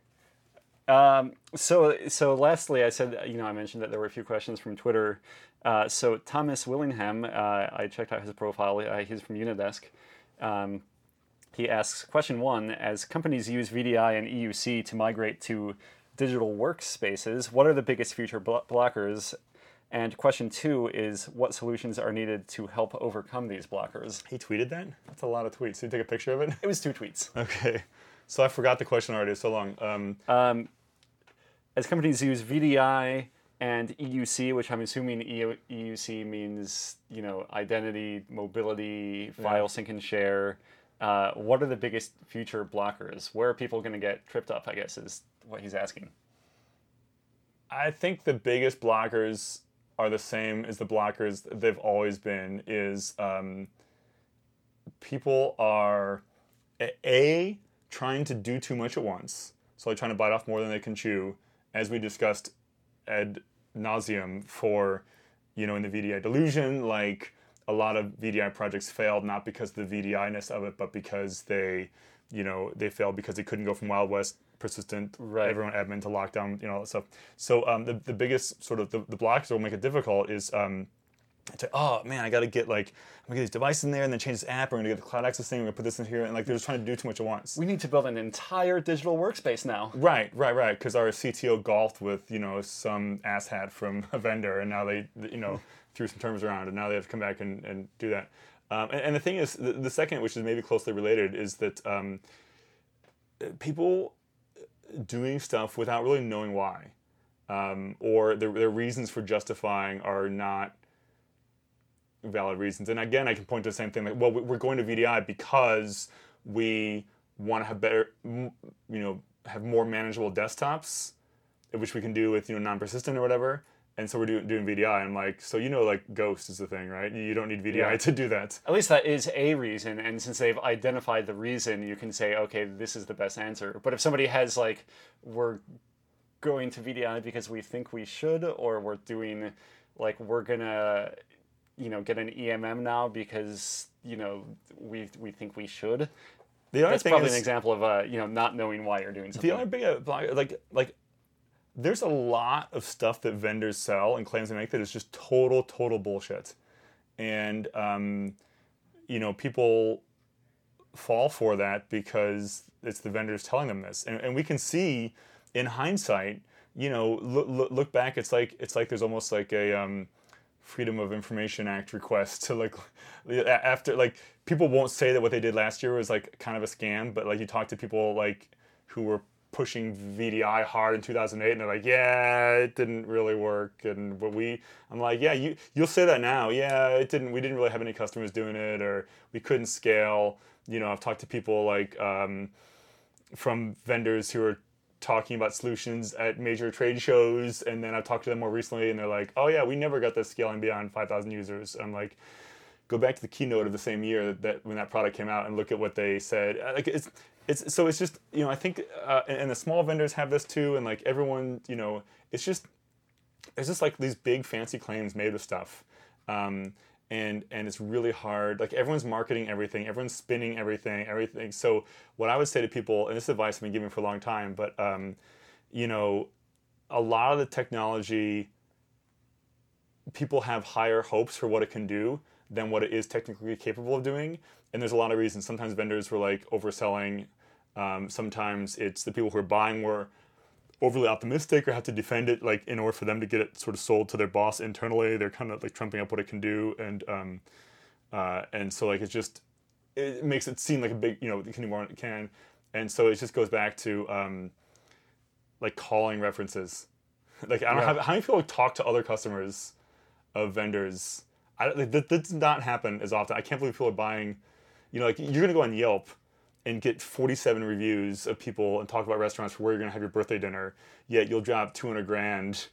So lastly, I said, I mentioned that there were a few questions from Twitter. So Thomas Willingham, I checked out his profile. He's from Unidesk. He asks, question 1, as companies use VDI and EUC to migrate to digital workspaces, what are the biggest future blockers? And question 2 is, what solutions are needed to help overcome these blockers? He tweeted that? That's a lot of tweets. Did you take a picture of it? It was 2 tweets. Okay. So I forgot the question already. It's so long. As companies use VDI and EUC, which I'm assuming EUC means, identity, mobility, file sync and share, what are the biggest future blockers? Where are people going to get tripped up, I guess, is what he's asking. I think the biggest blockers are the same as the blockers they've always been, is people are trying to do too much at once, so like trying to bite off more than they can chew, as we discussed ad nauseum for, in the VDI delusion. Like a lot of VDI projects failed not because of the VDI-ness of it, but because they failed because they couldn't go from Wild West persistent, everyone admin to lockdown, all that stuff. So the biggest sort of the blocks that will make it difficult is to, oh man, I got to get I'm gonna get these devices in there and then change this app. We're gonna get the cloud access thing. We're gonna put this in here, and they're just trying to do too much at once. We need to build an entire digital workspace now. Right. Because our CTO golfed with some asshat from a vendor, and now they threw some terms around, and now they have to come back and do that. And the thing is, the second, which is maybe closely related, is that people doing stuff without really knowing why, or their reasons for justifying are not valid reasons. And again, I can point to the same thing, like, well, we're going to VDI because we want to have better, have more manageable desktops, which we can do with non-persistent or whatever. And so we're doing VDI. I'm like, so Ghost is the thing, right? You don't need VDI to do that. At least that is a reason, and since they've identified the reason, you can say, okay, this is the best answer. But if somebody has we're going to VDI because we think we should, or we're doing we're gonna get an EMM now because we think we should. That's probably an example of not knowing why you're doing something. The other big there's a lot of stuff that vendors sell and claims they make that is just total bullshit. And, people fall for that because it's the vendors telling them this. And we can see in hindsight look back, it's like there's almost like a Freedom of Information Act request to like after like people won't say that what they did last year was like kind of a scam, but like you talk to people like who were pushing VDI hard in 2008, and they're like, yeah, it didn't really work, and I'm like, yeah, you'll say that now, yeah, it didn't, we didn't really have any customers doing it, or we couldn't scale. I've talked to people like from vendors who are talking about solutions at major trade shows, and then I've talked to them more recently, and they're like, oh yeah, we never got this scaling beyond 5,000 users. And I'm like, go back to the keynote of the same year that when that product came out and look at what they said. Like it's just I think and the small vendors have this too, and like everyone it's just like these big fancy claims made of stuff, and it's really hard. Like everyone's marketing everything, everyone's spinning everything. So what I would say to people, and this advice I've been giving for a long time, but a lot of the technology, people have higher hopes for what it can do than what it is technically capable of doing. And there's a lot of reasons. Sometimes vendors were like overselling. Sometimes it's the people who are buying were overly optimistic or have to defend it, like in order for them to get it sort of sold to their boss internally. They're kind of like trumping up what it can do, and so like it makes it seem like a big, it can do more than it can. And so it just goes back to like calling references. Like I don't have how many people talk to other customers of vendors. That does not happen as often. I can't believe people are buying, like you're going to go on Yelp and get 47 reviews of people and talk about restaurants for where you're going to have your birthday dinner, yet you'll drop $200,000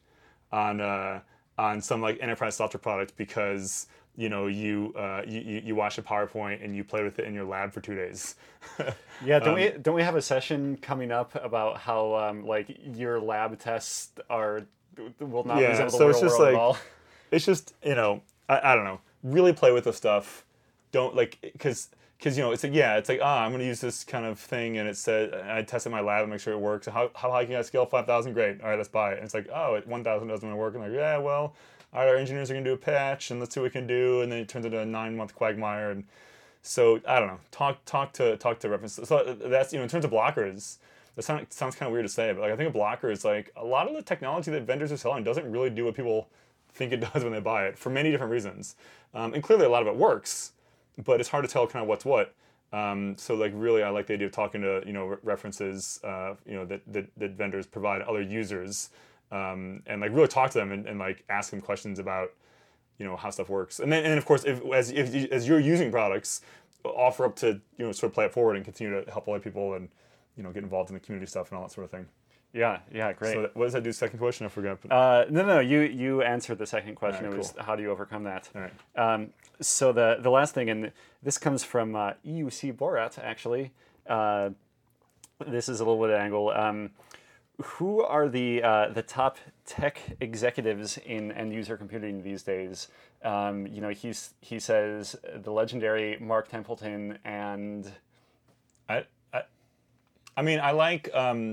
on some like enterprise software product because you watch a PowerPoint and you play with it in your lab for 2 days. Yeah, don't we have a session coming up about how like your lab tests will not resemble the real world at all? It's just I don't know. Really play with the stuff. Don't like because it's like I'm going to use this kind of thing, and it said I tested my lab and make sure it works. How high can I scale 5,000? Great. All right, let's buy it. And it's like 1,000 doesn't work. And like all right, our engineers are going to do a patch, and let's see what we can do. And then it turns into a 9-month quagmire. And so I don't know. Talk to references. So that's in terms of blockers. That sounds kind of weird to say, but like I think a blocker is like a lot of the technology that vendors are selling doesn't really do what people think it does when they buy it for many different reasons, and clearly a lot of it works, but it's hard to tell kind of what's what. So like really, I like the idea of talking to references, that vendors provide other users, and like really talk to them and like ask them questions about how stuff works, and then of course as you're using products, offer up to sort of play it forward and continue to help other people and get involved in the community stuff and all that sort of thing. Yeah, great. So what does that do? Second question, I forgot. But... No, you answered the second question. Right, it was how do you overcome that? All right. So the last thing, and this comes from EUC Borat actually. This is a little bit of an angle. Who are the top tech executives in end user computing these days? He says the legendary Mark Templeton and. I mean, I like.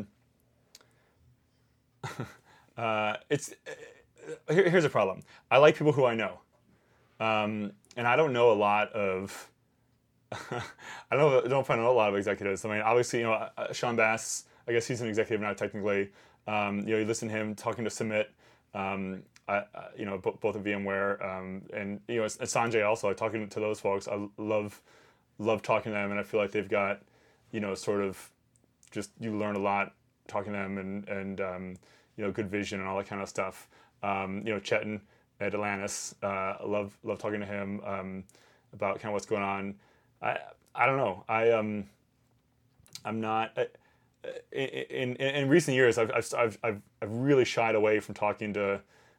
Here's a problem. I like people who I know, and I don't know a lot of. I don't know if I know a lot of executives. I mean, obviously, Sean Bass. I guess he's an executive now technically. You listen to him talking to Sumit. Both of VMware, and Sanjay also. Talking to those folks, I love talking to them, and I feel like they've got, sort of, just you learn a lot talking to them, and good vision and all that kind of stuff. Chetan at Atlantis, love talking to him about kind of what's going on. I don't know. I'm not. In recent years, I've really shied away from talking to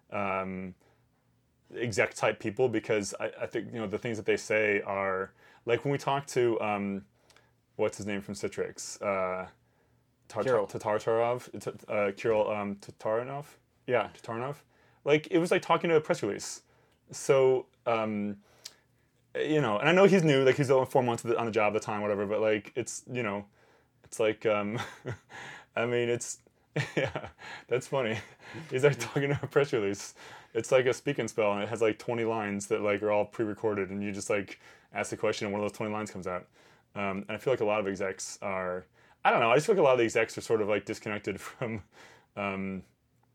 exec type people because I think the things that they say are like when we talk to what's his name from Citrix, Kirill Tatarov, Tatarnov. Yeah, Tatarnov. Like it was like talking to a press release. So and I know he's new, like he's only 4 months on the job at the time, whatever. But like it's it's like I mean it's yeah, that's funny. He's like talking to a press release. It's like a speak and spell, and it has like 20 lines that like are all pre-recorded, and you just like ask the question, and one of those 20 lines comes out. And I feel like a lot of execs are. I don't know. I just feel like a lot of the execs are sort of like disconnected from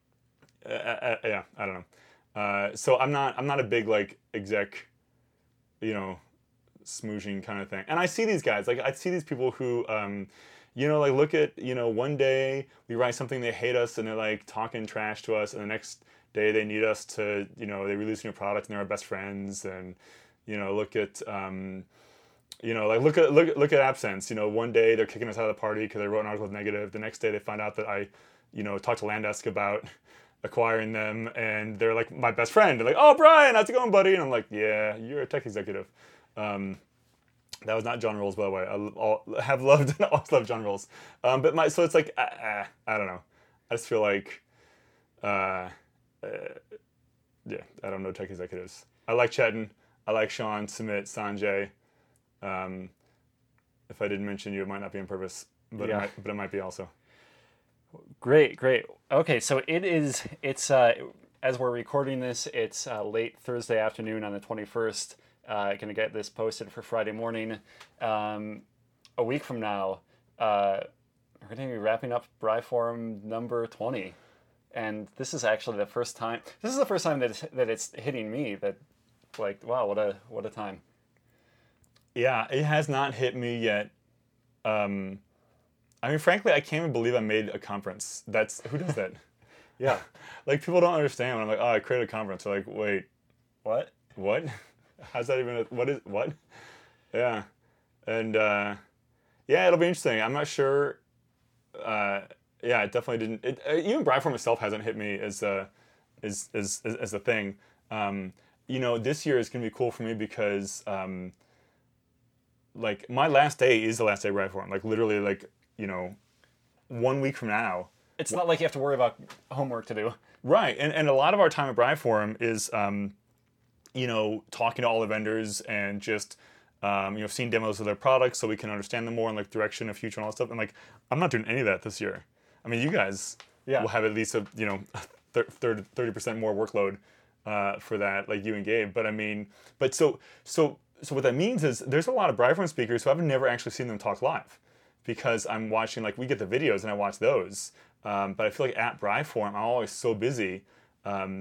Yeah, I don't know. So I'm not a big like exec, you know, smooshing kind of thing. And I see these guys, like I see these people who, you know, like look at, you know, one day we write something, they hate us and they're like talking trash to us, and the next day they need us to, you know, they release a new product and they're our best friends. And you know, look at you know, like look at AppSense. You know, one day they're kicking us out of the party because I wrote an article with negative. The next day they find out that I, you know, talked to Landesk about acquiring them, and they're like my best friend. They're like, "Oh, Brian, how's it going, buddy?" And I'm like, "Yeah, you're a tech executive." That was not John Rolls, by the way. I have loved and always loved John Rolls. But so it's like I don't know. I just feel like yeah, I don't know tech executives. I like Chetan. I like Sean, Sumit, Sanjay. If I didn't mention you, it might not be on purpose, but Yeah. it might be also. Great. Okay, so it's as we're recording this, it's late Thursday afternoon on the 21st. Gonna get this posted for Friday morning. A week from now, we're gonna be wrapping up Bri-Forum number 20, and this is actually the first time. This is the first time that it's hitting me that, like, wow, what a time. Yeah, it has not hit me yet. I mean, frankly, I can't even believe I made a conference. Who does that? Yeah. Like, people don't understand when I'm like, oh, I created a conference. They're like, wait, What? what? How's that even? What? Yeah, and yeah, it'll be interesting. I'm not sure. Yeah, it definitely didn't. Even Bri-Forum itself hasn't hit me as a thing. You know, this year is gonna be cool for me because like my last day is the last day of Bri-Forum. Like literally, like, you know, 1 week from now. It's not like you have to worry about homework to do. Right, and a lot of our time at Bri-Forum is you know, talking to all the vendors and just you know, seeing demos of their products so we can understand them more and like direction of future and all that stuff. And like, I'm not doing any of that this year. I mean, you guys will have at least a, you know, 30% more workload for that, like you and Gabe. But I mean, but so what that means is there's a lot of Bri-Forum speakers who I've never actually seen them talk live, because I'm watching, like, we get the videos and I watch those. But I feel like at Bri-Forum, I'm always so busy that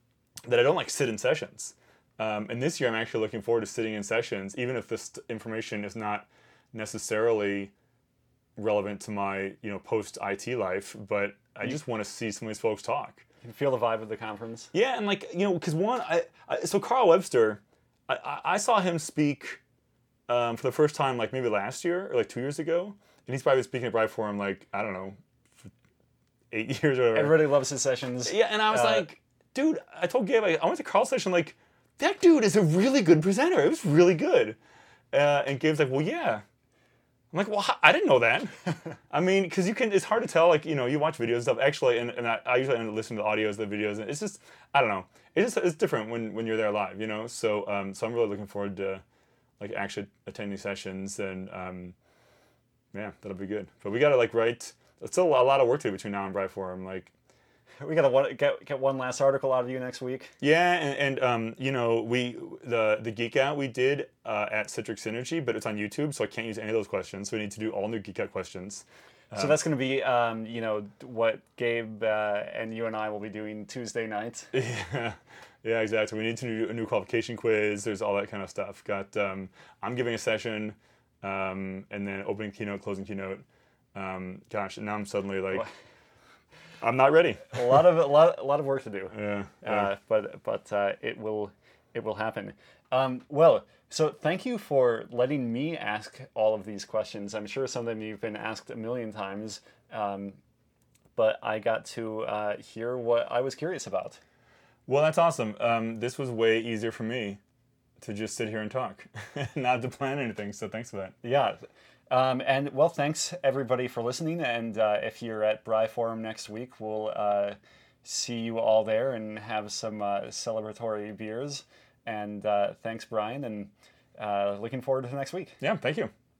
I don't like sit in sessions. And this year, I'm actually looking forward to sitting in sessions, even if this information is not necessarily relevant to my, you know, post IT life. But I just want to see some of these folks talk. You can feel the vibe of the conference. Yeah, and like, you know, because so Carl Webster, I saw him speak for the first time like maybe last year or like 2 years ago, and he's probably been speaking at Bri-Forum like, I don't know, for 8 years or whatever. Everybody loves his sessions. Yeah, and I was like, dude, I told Gabe, I went to Carl's session, like, that dude is a really good presenter. It was really good. And Gabe's like, well, yeah. I'm like, well, I didn't know that. I mean, because it's hard to tell, like, you know, you watch videos and stuff, actually, and I usually end up listening to the audios of the videos, and it's just, I don't know. It's different when you're there live, you know? So so I'm really looking forward to, like, actually attending these sessions, and, yeah, that'll be good. But we got to, like, write, it's still a lot of work to do between now and Bri-Forum, like, We gotta get one last article out of you next week. yeah, and you know, the Geek Out we did at Citrix Synergy, but it's on YouTube, so I can't use any of those questions. So we need to do all new Geek Out questions. So that's going to be, you know, what Gabe and you and I will be doing Tuesday night. Yeah, exactly. We need to do a new qualification quiz. There's all that kind of stuff. I'm giving a session, and then opening keynote, closing keynote. Gosh, and now I'm suddenly like, I'm not ready. A lot of work to do. Yeah. But it will happen. Well, so thank you for letting me ask all of these questions. I'm sure some of them you've been asked a million times, but I got to hear what I was curious about. Well, that's awesome. This was way easier for me to just sit here and talk, not to plan anything. So thanks for that. Yeah. And well, thanks everybody for listening. And if you're at Bri-Forum next week, we'll see you all there and have some celebratory beers. And thanks, Brian, and looking forward to next week. Yeah, thank you.